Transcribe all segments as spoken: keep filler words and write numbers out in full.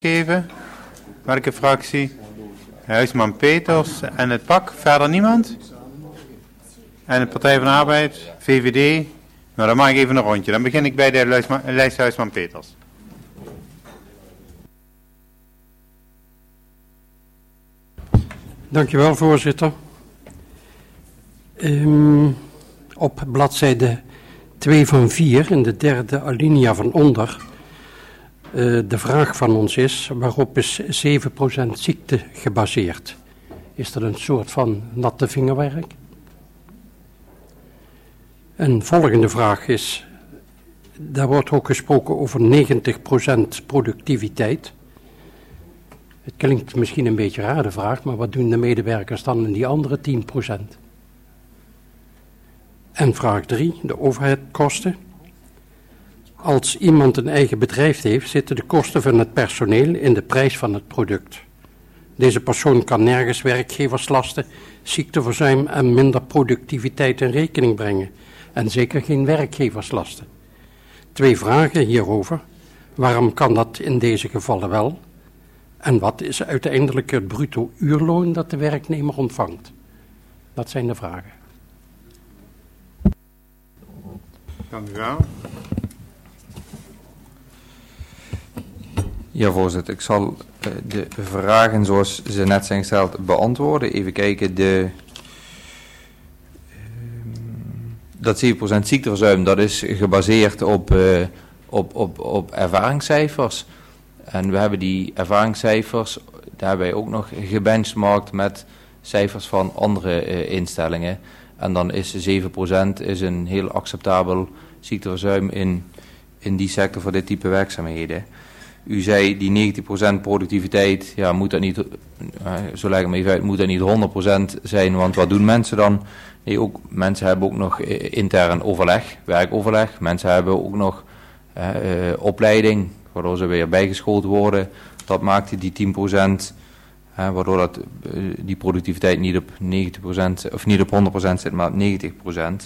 geven. Welke fractie? Huisman Peters en het P A C. Verder niemand? En de Partij van de Arbeid, V V D. Nou, dan mag ik even een rondje. Dan begin ik bij de lijst Huisman Peters. Dankjewel, voorzitter. Um, op bladzijde twee van vier, in de derde alinea van onder, uh, de vraag van ons is, waarop is zeven procent ziekte gebaseerd? Is dat een soort van natte vingerwerk? Een volgende vraag is, daar wordt ook gesproken over negentig procent productiviteit. Het klinkt misschien een beetje raar de vraag, maar wat doen de medewerkers dan in die andere tien procent? En vraag drie, de overheidskosten. Als iemand een eigen bedrijf heeft, zitten de kosten van het personeel in de prijs van het product. Deze persoon kan nergens werkgeverslasten, ziekteverzuim en minder productiviteit in rekening brengen. En zeker geen werkgeverslasten. Twee vragen hierover. Waarom kan dat in deze gevallen wel? En wat is uiteindelijk het bruto uurloon dat de werknemer ontvangt? Dat zijn de vragen. Dank u wel. Ja, voorzitter. Ik zal uh, de vragen zoals ze net zijn gesteld beantwoorden. Even kijken. De, uh, dat zeven procent ziekteverzuim, dat is gebaseerd op, uh, op, op, op ervaringscijfers. En we hebben die ervaringscijfers daarbij ook nog gebenchmarkt met cijfers van andere uh, instellingen. En dan is zeven procent is een heel acceptabel ziekteverzuim in, in die sector voor dit type werkzaamheden. U zei die negentig procent productiviteit, ja, moet dat niet, uh, zo leg ik me even uit, moet dat niet honderd procent zijn, want wat doen mensen dan? Nee, ook, mensen hebben ook nog uh, intern overleg, werkoverleg. Mensen hebben ook nog uh, uh, opleiding, waardoor ze weer bijgeschoold worden. Dat maakte die tien procent, uh, waardoor dat, uh, die productiviteit niet op negentig procent, of niet op honderd procent zit, maar op negentig procent.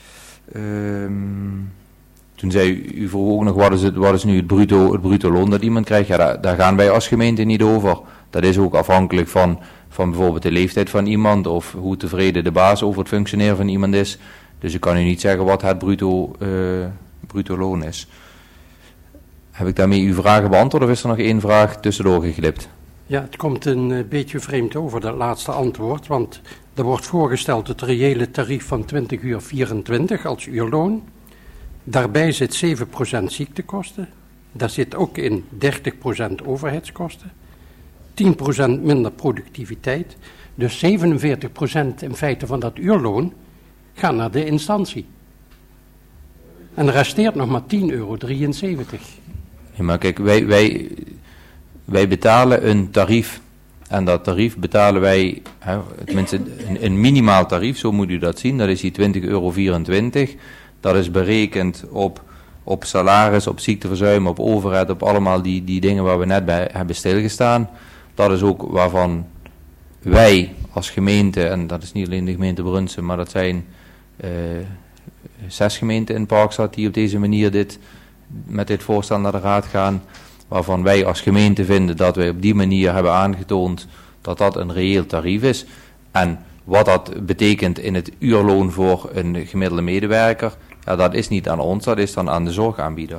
Um, Toen zei u, u vroeg ook nog, wat is, het, wat is nu het bruto, het bruto loon dat iemand krijgt? Ja, daar, daar gaan wij als gemeente niet over. Dat is ook afhankelijk van, van bijvoorbeeld de leeftijd van iemand of hoe tevreden de baas over het functioneren van iemand is. Dus ik kan u niet zeggen wat het bruto, uh, bruto loon is. Heb ik daarmee uw vragen beantwoord of is er nog één vraag tussendoor geglipt? Ja, het komt een uh, beetje vreemd over, dat laatste antwoord, want er wordt voorgesteld het reële tarief van twintig uur vierentwintig als uurloon. Daarbij zit zeven procent ziektekosten, daar zit ook in dertig procent overheidskosten, tien procent minder productiviteit, dus zevenenveertig procent in feite van dat uurloon gaat naar de instantie. En er resteert nog maar tien euro drieënzeventig. Ja, maar kijk, wij, wij, wij betalen een tarief en dat tarief betalen wij, hè, tenminste een, een minimaal tarief, zo moet u dat zien, dat is die twintig euro vierentwintig. Dat is berekend op, op salaris, op ziekteverzuim, op overheid, op allemaal die, die dingen waar we net bij hebben stilgestaan. Dat is ook waarvan wij als gemeente, en dat is niet alleen de gemeente Brunssum, maar dat zijn uh, zes gemeenten in Parkstad die op deze manier dit, met dit voorstel naar de raad gaan, waarvan wij als gemeente vinden dat wij op die manier hebben aangetoond dat dat een reëel tarief is. En wat dat betekent in het uurloon voor een gemiddelde medewerker, ja, dat is niet aan ons, dat is dan aan de zorgaanbieder.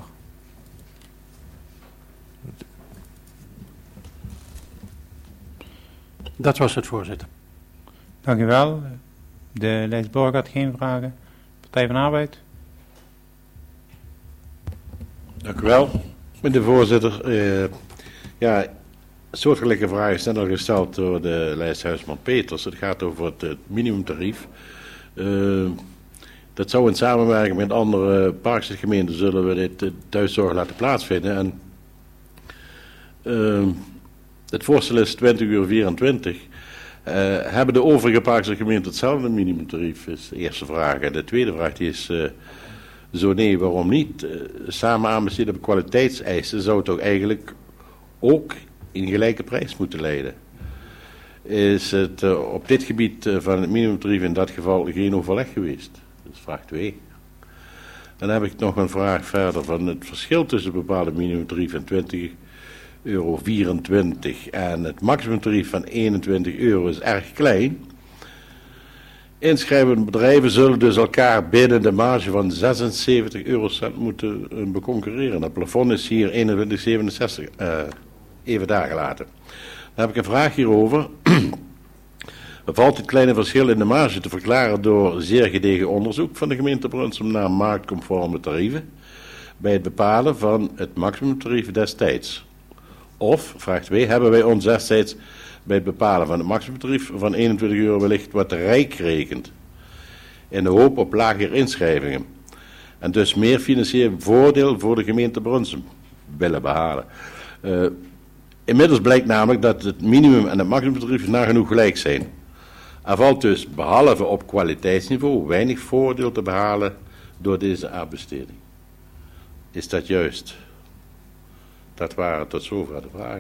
Dat was het, voorzitter. Dank u wel. De lijst Borg had geen vragen. Partij van de Arbeid. Dank u wel, meneer de voorzitter. Uh, ja, soortgelijke vragen zijn al gesteld door de lijst Huisman Peters. Het gaat over het, het minimumtarief. Uh, dat zou in samenwerking met andere Parkse gemeenten zullen we dit uh, thuiszorg laten plaatsvinden. En uh, het voorstel is twintig uur vierentwintig. Uh, hebben de overige Parkse gemeenten hetzelfde minimumtarief? Is de eerste vraag. En de tweede vraag die is uh, zo nee, waarom niet? Uh, samen aanbesteden op kwaliteitseisen zou toch eigenlijk ook in gelijke prijs moeten leiden. Is het uh, op dit gebied uh, van het minimumtarief in dat geval geen overleg geweest? Dat is vraag twee. Dan heb ik nog een vraag verder van het verschil tussen bepaalde minimumtarief en twintig euro vierentwintig en het maximumtarief van eenentwintig euro is erg klein. Inschrijvende bedrijven zullen dus elkaar binnen de marge van zesenzeventig eurocent moeten uh, beconcurreren. Het plafond is hier eenentwintig komma zevenenzestig, uh, even daar gelaten. Dan heb ik een vraag hierover. Valt dit kleine verschil in de marge te verklaren door zeer gedegen onderzoek van de gemeente Brunsum naar marktconforme tarieven bij het bepalen van het maximumtarief destijds? Of, vraag twee, hebben wij ons destijds bij het bepalen van het maximumtarief van eenentwintig euro wellicht wat rijk gerekend, in de hoop op lagere inschrijvingen, en dus meer financieel voordeel voor de gemeente Brunsum willen behalen? Uh, inmiddels blijkt namelijk dat het minimum en het maximumtarief nagenoeg gelijk zijn. Er valt dus, behalve op kwaliteitsniveau, weinig voordeel te behalen door deze aanbesteding. Is dat juist? Dat waren tot zover de vragen.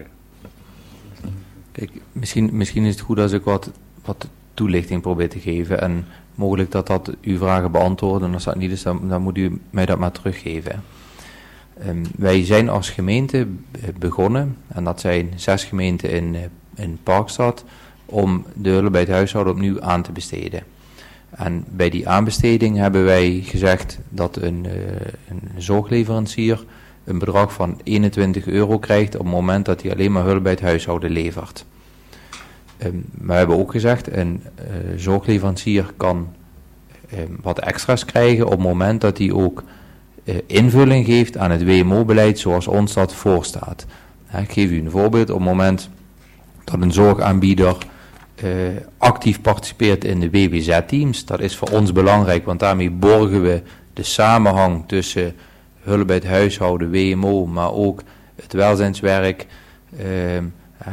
Kijk, misschien, misschien is het goed als ik wat, wat toelichting probeer te geven en mogelijk dat dat uw vragen beantwoorden. En als dat niet is, dan, dan moet u mij dat maar teruggeven. Um, wij zijn als gemeente begonnen, en dat zijn zes gemeenten in, in Parkstad, om de hulp bij het huishouden opnieuw aan te besteden. En bij die aanbesteding hebben wij gezegd dat een, uh, een zorgleverancier een bedrag van eenentwintig euro krijgt op het moment dat hij alleen maar hulp bij het huishouden levert. Um, we hebben ook gezegd, een uh, zorgleverancier kan um, wat extra's krijgen op het moment dat hij ook uh, invulling geeft aan het W M O-beleid zoals ons dat voorstaat. Uh, ik geef u een voorbeeld. Op het moment dat een zorgaanbieder uh, actief participeert in de W W Z-teams, dat is voor ons belangrijk, want daarmee borgen we de samenhang tussen hulp bij het huishouden, W M O, maar ook het welzijnswerk, uh, uh,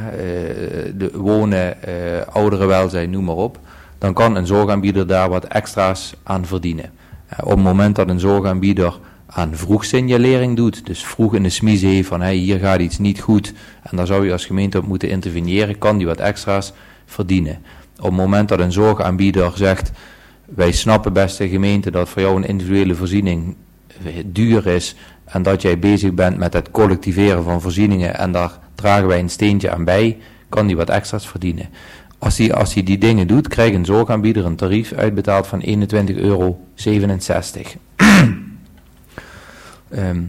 de wonen, uh, ouderenwelzijn, noem maar op. Dan kan een zorgaanbieder daar wat extra's aan verdienen. Uh, op het moment dat een zorgaanbieder aan vroegsignalering doet, dus vroeg in de smiezen heeft van hey, hier gaat iets niet goed en daar zou je als gemeente op moeten interveneren, kan die wat extra's verdienen. Op het moment dat een zorgaanbieder zegt, wij snappen beste gemeente dat voor jou een individuele voorziening duur is en dat jij bezig bent met het collectiveren van voorzieningen en daar dragen wij een steentje aan bij, kan die wat extra's verdienen. Als hij als die, die dingen doet, krijgt een zorgaanbieder een tarief uitbetaald van eenentwintig euro zevenenzestig. um,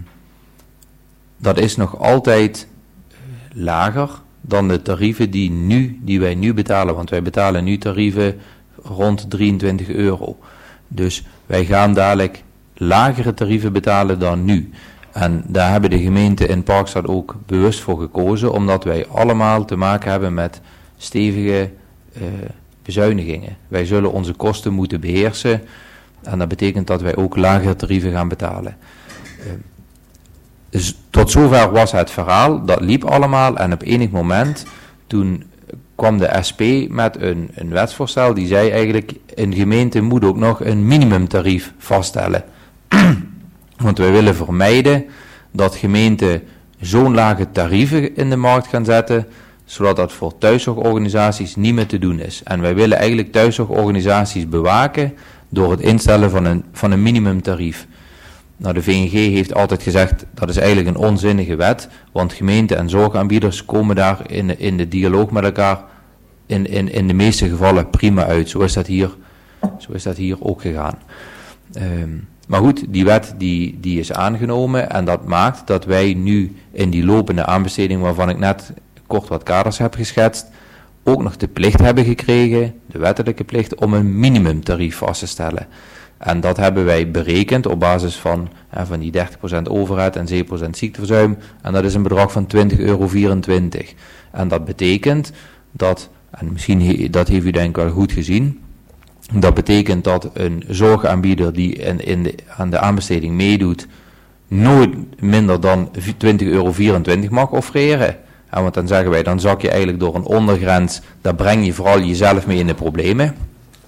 dat is nog altijd lager dan de tarieven die, nu, die wij nu betalen, want wij betalen nu tarieven rond drieëntwintig euro. Dus wij gaan dadelijk lagere tarieven betalen dan nu. En daar hebben de gemeenten in Parkstad ook bewust voor gekozen, omdat wij allemaal te maken hebben met stevige uh, bezuinigingen. Wij zullen onze kosten moeten beheersen en dat betekent dat wij ook lagere tarieven gaan betalen. Uh, dus tot zover was het verhaal, dat liep allemaal en op enig moment toen kwam de S P met een, een wetsvoorstel die zei eigenlijk een gemeente moet ook nog een minimumtarief vaststellen. Want wij willen vermijden dat gemeenten zo'n lage tarieven in de markt gaan zetten, zodat dat voor thuiszorgorganisaties niet meer te doen is. En wij willen eigenlijk thuiszorgorganisaties bewaken door het instellen van een, van een minimumtarief. Nou, de V N G heeft altijd gezegd, dat is eigenlijk een onzinnige wet, want gemeenten en zorgaanbieders komen daar in de, in de dialoog met elkaar in, in, in de meeste gevallen prima uit. Zo is dat hier, zo is dat hier ook gegaan. Um, Maar goed, die wet die, die is aangenomen en dat maakt dat wij nu in die lopende aanbesteding, waarvan ik net kort wat kaders heb geschetst, ook nog de plicht hebben gekregen, de wettelijke plicht, om een minimumtarief vast te stellen. En dat hebben wij berekend op basis van, eh, van die dertig procent overheid en zeven procent ziekteverzuim. En dat is een bedrag van twintig euro vierentwintig. En dat betekent dat, en misschien he, dat heeft u denk ik wel goed gezien, dat betekent dat een zorgaanbieder die in, in de, aan de aanbesteding meedoet, nooit minder dan twintig euro vierentwintig mag offereren. En want dan zeggen wij, dan zak je eigenlijk door een ondergrens, daar breng je vooral jezelf mee in de problemen.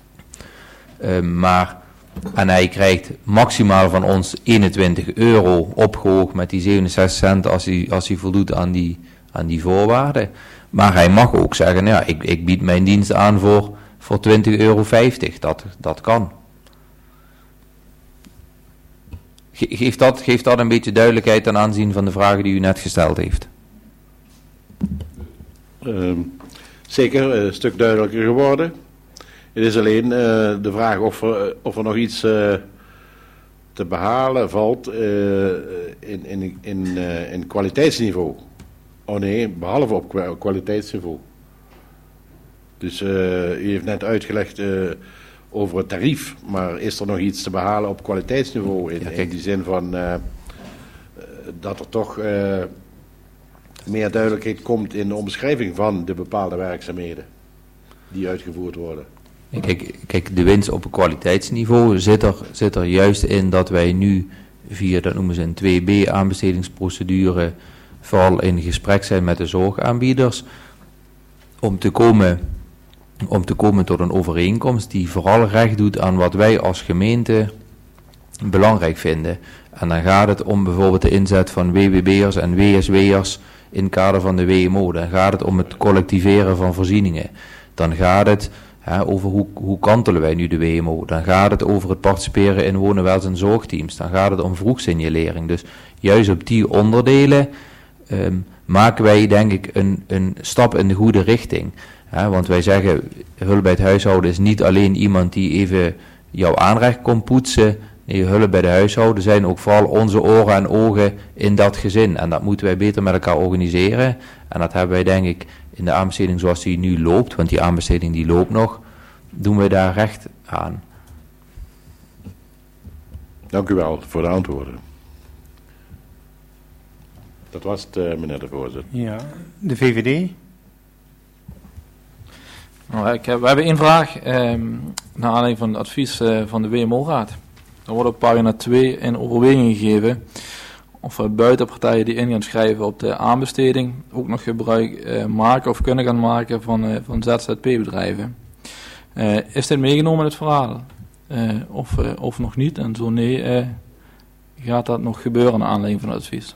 Uh, maar, en hij krijgt maximaal van ons eenentwintig euro opgehoogd met die zevenenzestig cent als hij, als hij voldoet aan die, aan die voorwaarden. Maar hij mag ook zeggen, ja, ik, ik bied mijn dienst aan voor voor twintig euro vijftig, dat, dat kan. Ge- geeft, dat, geeft dat een beetje duidelijkheid ten aanzien van de vragen die u net gesteld heeft? Uh, zeker, een stuk duidelijker geworden. Het is alleen uh, de vraag of er, of er nog iets uh, te behalen valt uh, in, in, in, uh, in kwaliteitsniveau. Oh nee, behalve op kwaliteitsniveau. Dus uh, u heeft net uitgelegd uh, over het tarief, maar is er nog iets te behalen op kwaliteitsniveau? In, ja, in die zin van uh, dat er toch uh, meer duidelijkheid komt in de omschrijving van de bepaalde werkzaamheden die uitgevoerd worden. Kijk, kijk, de winst op een kwaliteitsniveau zit er, zit er juist in dat wij nu via, dat noemen ze een twee B aanbestedingsprocedure, vooral in gesprek zijn met de zorgaanbieders, om te komen, om te komen tot een overeenkomst die vooral recht doet aan wat wij als gemeente belangrijk vinden. En dan gaat het om bijvoorbeeld de inzet van W W B'ers en W S W'ers in het kader van de W M O. Dan gaat het om het collectiveren van voorzieningen. Dan gaat het hè, over hoe, hoe kantelen wij nu de W M O. Dan gaat het over het participeren in wonen, welzijn en zorgteams. Dan gaat het om vroegsignalering. Dus juist op die onderdelen um, maken wij denk ik een, een stap in de goede richting. Hè, want wij zeggen, hulp bij het huishouden is niet alleen iemand die even jouw aanrecht komt poetsen. Nee, hulp bij de huishouden zijn ook vooral onze oren en ogen in dat gezin. En dat moeten wij beter met elkaar organiseren. En dat hebben wij denk ik in de aanbesteding zoals die nu loopt, want die aanbesteding die loopt nog, doen wij daar recht aan. Dank u wel voor de antwoorden. Dat was het, uh, meneer de voorzitter. Ja, de V V D. Nou, ik heb, we hebben één vraag, eh, naar aanleiding van het advies uh, van de W M O-raad. Er wordt op pagina twee in overweging gegeven of uh, buitenpartijen die in gaan schrijven op de aanbesteding ook nog gebruik uh, maken of kunnen gaan maken van, uh, van Z Z P-bedrijven. Uh, is dit meegenomen in het verhaal? Uh, of, uh, of nog niet? En zo nee, uh, gaat dat nog gebeuren naar aanleiding van het advies?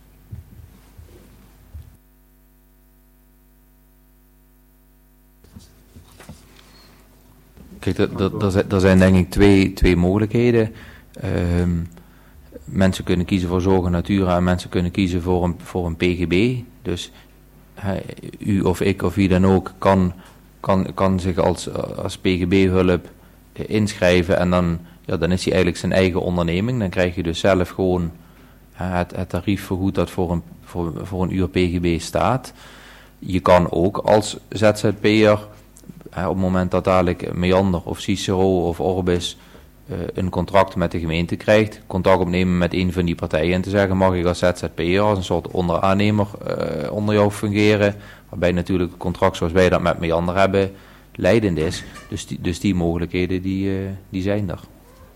Kijk, er zijn denk ik twee, twee mogelijkheden. Um, mensen kunnen kiezen voor Zorg en Natura en mensen kunnen kiezen voor een, voor een P G B. Dus he, u of ik of wie dan ook kan, kan, kan zich als, als P G B-hulp inschrijven en dan, ja, dan is hij eigenlijk zijn eigen onderneming. Dan krijg je dus zelf gewoon het, het tarief vergoed dat voor een, voor, voor een uur P G B staat. Je kan ook als Z Z P'er op het moment dat dadelijk Meander of Cicero of Orbis uh, een contract met de gemeente krijgt, contact opnemen met een van die partijen en te zeggen, mag ik als Z Z P'er als een soort onderaannemer uh, onder jou fungeren, waarbij natuurlijk het contract zoals wij dat met Meander hebben leidend is. Dus die, dus die mogelijkheden die, uh, die zijn er.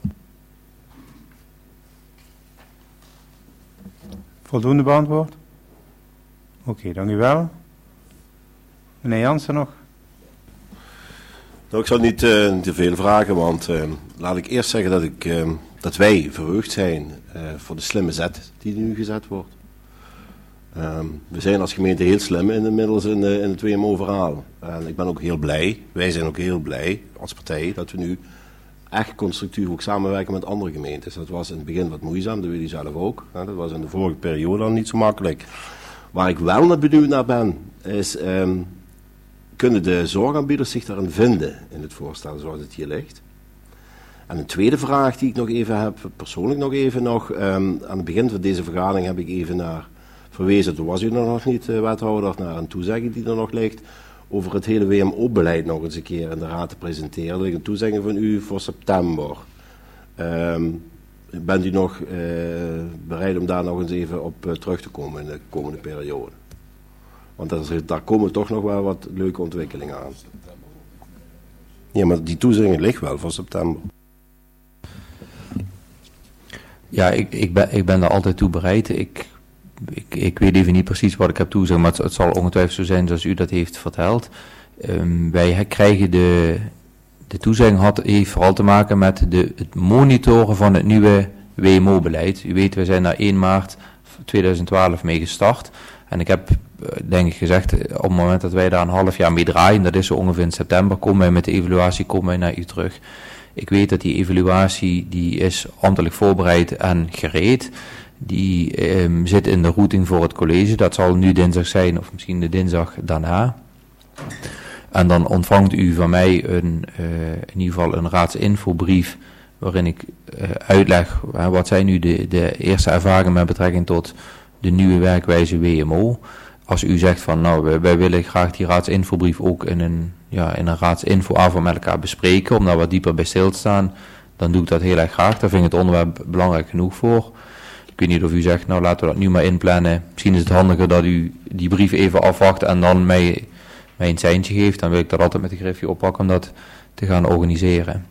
Voldoende beantwoord? Oké, okay, dank u wel. Meneer Jansen nog? Nou, ik zal niet uh, te veel vragen, want uh, laat ik eerst zeggen dat, ik, uh, dat wij verheugd zijn uh, voor de slimme zet die nu gezet wordt. Um, we zijn als gemeente heel slim in, inmiddels in, uh, in het W M O-verhaal. En ik ben ook heel blij, wij zijn ook heel blij als partij, dat we nu echt constructief ook samenwerken met andere gemeentes. Dat was in het begin wat moeizaam, dat weet u zelf ook. Hè? Dat was in de vorige periode al niet zo makkelijk. Waar ik wel naar benieuwd naar ben, is... Um, kunnen de zorgaanbieders zich daarin vinden in het voorstel zoals het hier ligt? En een tweede vraag die ik nog even heb, persoonlijk nog even nog, um, aan het begin van deze vergadering heb ik even naar verwezen, toen was u er nog niet, uh, wethouder, naar een toezegging die er nog ligt, over het hele W M O-beleid nog eens een keer in de raad te presenteren. Er ligt een toezegging van u voor september. Um, bent u nog uh, bereid om daar nog eens even op uh, terug te komen in de komende periode? Want dat is, daar komen toch nog wel wat leuke ontwikkelingen aan. Ja, maar die toezegging ligt wel voor september. Ja, ik, ik, ben, ik ben daar altijd toe bereid. Ik, ik, ik weet even niet precies wat ik heb toezegd, maar het, het zal ongetwijfeld zo zijn zoals u dat heeft verteld. Um, wij krijgen de, de toezegging had, heeft vooral te maken met de, het monitoren van het nieuwe W M O-beleid. U weet, we zijn daar één maart tweeduizend twaalf mee gestart. En ik heb, denk ik gezegd, op het moment dat wij daar een half jaar mee draaien, dat is zo ongeveer in september, komen wij met de evaluatie, komen wij naar u terug. Ik weet dat die evaluatie, die is ambtelijk voorbereid en gereed. Die um, zit in de routing voor het college. Dat zal nu dinsdag zijn of misschien de dinsdag daarna. En dan ontvangt u van mij een, uh, in ieder geval een raadsinfobrief waarin ik uh, uitleg uh, wat zijn nu de, de eerste ervaringen met betrekking tot de nieuwe werkwijze W M O. Als u zegt van nou wij, wij willen graag die raadsinfobrief ook in een, ja, in een raadsinfoavond met elkaar bespreken om daar wat dieper bij stil te staan, dan doe ik dat heel erg graag. Daar vind ik het onderwerp belangrijk genoeg voor. Ik weet niet of u zegt nou laten we dat nu maar inplannen. Misschien is het handiger dat u die brief even afwacht en dan mij, mij een seintje geeft. Dan wil ik dat altijd met de griffie oppakken om dat te gaan organiseren.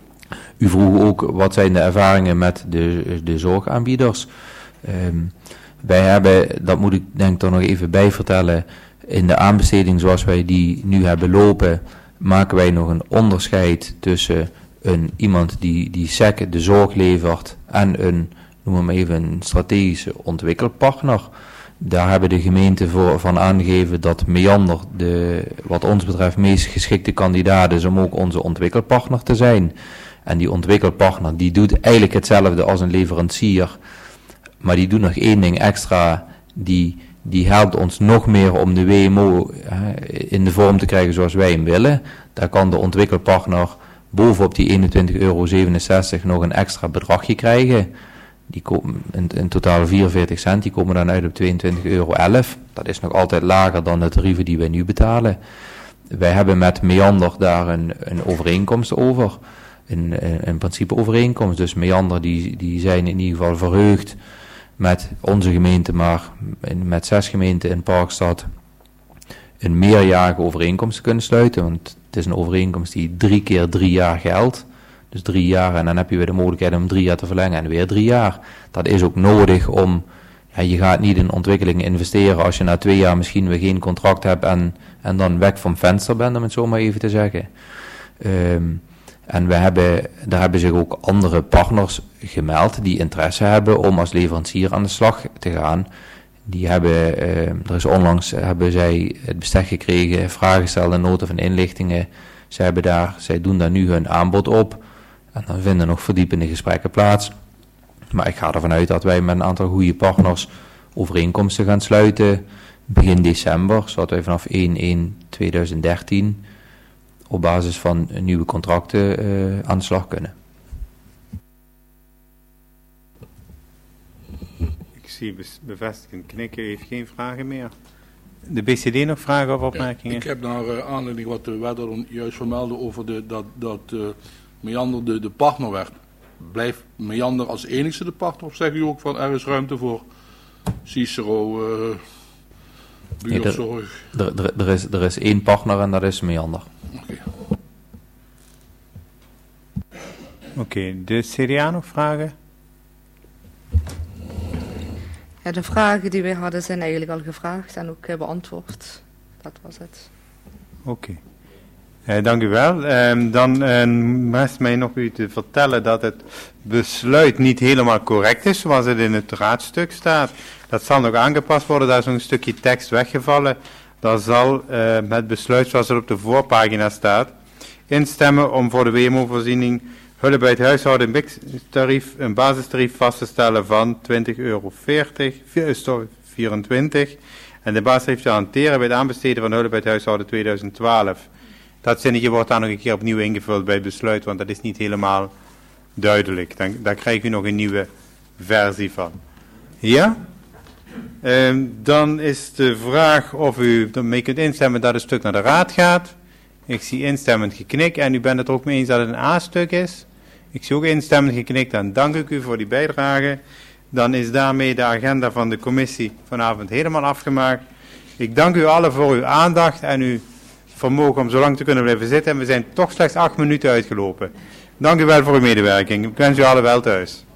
U vroeg ook wat zijn de ervaringen met de, de zorgaanbieders. Um, wij hebben, dat moet ik denk ik er nog even bij vertellen, in de aanbesteding zoals wij die nu hebben lopen, maken wij nog een onderscheid tussen een, iemand die, die S E C de zorg levert en een, noem maar even, een strategische ontwikkelpartner. Daar hebben de gemeenten voor, van aangegeven dat Meander de, wat ons betreft, meest geschikte kandidaat is om ook onze ontwikkelpartner te zijn. En die ontwikkelpartner die doet eigenlijk hetzelfde als een leverancier, maar die doet nog één ding extra, die, die helpt ons nog meer om de W M O eh, in de vorm te krijgen zoals wij hem willen. Daar kan de ontwikkelpartner bovenop die eenentwintig euro zevenenzestig nog een extra bedragje krijgen. Die komen in, in totaal vierenveertig cent, die komen dan uit op tweeëntwintig euro elf. Dat is nog altijd lager dan de tarieven die wij nu betalen. Wij hebben met Meander daar een, een overeenkomst over. Een, een, een principe overeenkomst. Dus Meander die, die zijn in ieder geval verheugd met onze gemeente, maar met zes gemeenten in Parkstad een meerjarige overeenkomst te kunnen sluiten. Want het is een overeenkomst die drie keer drie jaar geldt. Dus drie jaar en dan heb je weer de mogelijkheid om drie jaar te verlengen en weer drie jaar. Dat is ook nodig om, ja, je gaat niet in ontwikkelingen investeren als je na twee jaar misschien weer geen contract hebt en, en dan weg van venster bent, om het zo maar even te zeggen. Um, en we hebben, daar hebben zich ook andere partners gemeld die interesse hebben om als leverancier aan de slag te gaan. Die hebben, uh, er is onlangs hebben zij het bestek gekregen, vragen gesteld en noten van inlichtingen. Zij, hebben daar, zij doen daar nu hun aanbod op. En dan vinden nog verdiepende gesprekken plaats. Maar ik ga ervan uit dat wij met een aantal goede partners overeenkomsten gaan sluiten begin december, zodat wij vanaf één één tweeduizend dertien op basis van nieuwe contracten uh, aan de slag kunnen. Ik zie bevestigend knikken, heeft geen vragen meer. De B C D nog vragen of opmerkingen? Ja, ik heb naar uh, aanleiding wat de wethouder juist vermeldde over de, dat, dat uh, Meander de, de partner werd. Blijft Meander als enigste de partner of zeg u ook van er is ruimte voor Cicero, uh, buurtzorg? Nee, er, er, er, is, er is één partner en dat is Meander. Oké. Okay. Oké, okay, de C D A nog vragen? Ja, de vragen die wij hadden zijn eigenlijk al gevraagd en ook uh, beantwoord. Dat was het. Oké. Okay. Uh, dank u wel. Uh, dan uh, rest mij nog u te vertellen dat het besluit niet helemaal correct is zoals het in het raadstuk staat. Dat zal nog aangepast worden, daar is nog een stukje tekst weggevallen. Daar zal uh, het besluit zoals het op de voorpagina staat instemmen om voor de W M O-voorziening hulp bij het huishouden tarief, een basistarief vast te stellen van twintig euro veertig, vierentwintig en de basistarief te hanteren bij het aanbesteden van hulp bij het huishouden tweeduizend twaalf. Dat zinnetje wordt daar nog een keer opnieuw ingevuld bij het besluit, want dat is niet helemaal duidelijk. Dan, daar krijg u nog een nieuwe versie van. Ja? Um, dan is de vraag of u ermee kunt instemmen dat het stuk naar de raad gaat. Ik zie instemmend geknik en u bent het er ook mee eens dat het een A-stuk is. Ik zie ook instemmend geknikt, dan dank ik u voor die bijdrage. Dan is daarmee de agenda van de commissie vanavond helemaal afgemaakt. Ik dank u allen voor uw aandacht en uw vermogen om zo lang te kunnen blijven zitten. En we zijn toch slechts acht minuten uitgelopen. Dank u wel voor uw medewerking. Ik wens u allen wel thuis.